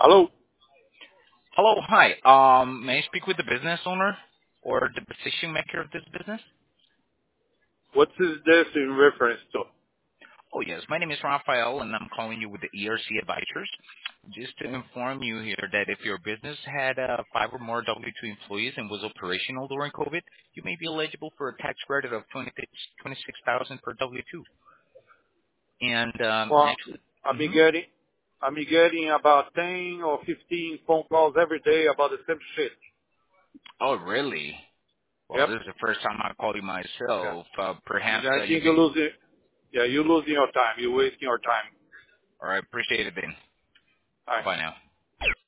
Hello? Hello, hi. May I speak with the business owner or the decision maker of this business? What is this in reference to? Oh, yes. My name is Rafael, and I'm calling you with the ERC Advisors. Just to inform you here that if your business had 5 or more W-2 employees and was operational during COVID, you may be eligible for a tax credit of 26000 per W-2. And Well, actually, I've been getting, I've been getting about 10 or 15 phone calls every day about the same shit. oh, really? Well, Yep. this is the first time I call you Yeah. myself. Perhaps I you think may... you're losing, yeah, you're losing your time. You're wasting your time. All right, appreciate it then. Bye. Bye-bye now.